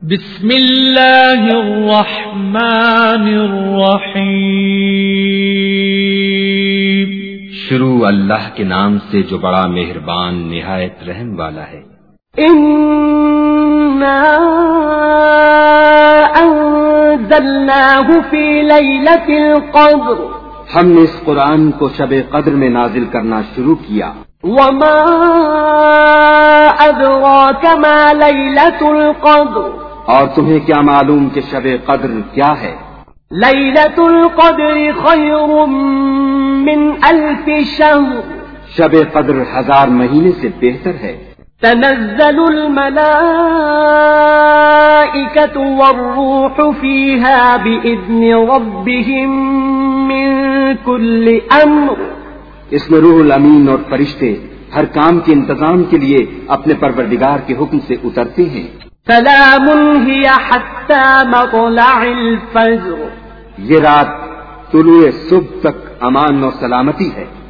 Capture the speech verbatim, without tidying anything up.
بسم اللہ الرحمن الرحیم۔ شروع اللہ کے نام سے جو بڑا مہربان نہایت رحم والا ہے۔ انا انزلناه في ليلة القدر، ہم نے اس قرآن کو شب قدر میں نازل کرنا شروع کیا۔ وما ادراك ما ليلة القدر، اور تمہیں کیا معلوم کہ شب قدر کیا ہے؟ ليلة القدر خير من ألف شهر، شب قدر ہزار مہینے سے بہتر ہے۔ تنزل الملائكة والروح فيها بإذن ربهم من كل أمر، اس میں روح الامین اور فرشتے ہر کام کے انتظام کے لیے اپنے پروردگار کے حکم سے اترتے ہیں۔ سلام هي حتى مطلع الفجر، یہ رات طلوع صبح تک امان اور سلامتی ہے۔